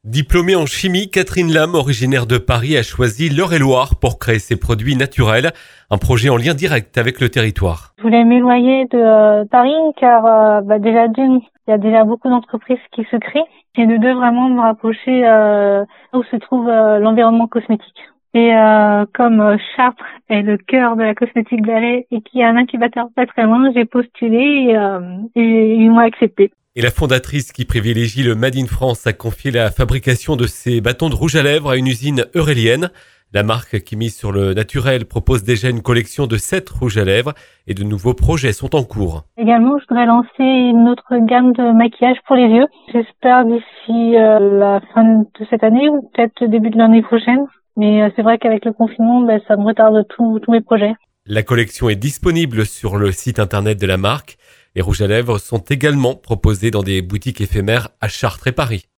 Diplômée en chimie, Catherine Lam, originaire de Paris, a choisi l'Eure-et-Loir pour créer ses produits naturels, un projet en lien direct avec le territoire. Je voulais m'éloigner de Paris car déjà d'une, il y a déjà beaucoup d'entreprises qui se créent et de deux, vraiment me rapprocher où se trouve l'environnement cosmétique. Et comme Chartres est le cœur de la cosmétique Valais et qu'il y a un incubateur pas très loin, j'ai postulé et ils m'ont accepté. Et la fondatrice qui privilégie le Made in France a confié la fabrication de ses bâtons de rouge à lèvres à une usine eurélienne. La marque qui mise sur le naturel propose déjà une collection de 7 rouges à lèvres et de nouveaux projets sont en cours. Également, je voudrais lancer une autre gamme de maquillage pour les yeux. J'espère d'ici la fin de cette année ou peut-être début de l'année prochaine. Mais c'est vrai qu'avec le confinement, ça me retarde tous mes projets. La collection est disponible sur le site internet de la marque. Les rouges à lèvres sont également proposés dans des boutiques éphémères à Chartres et Paris.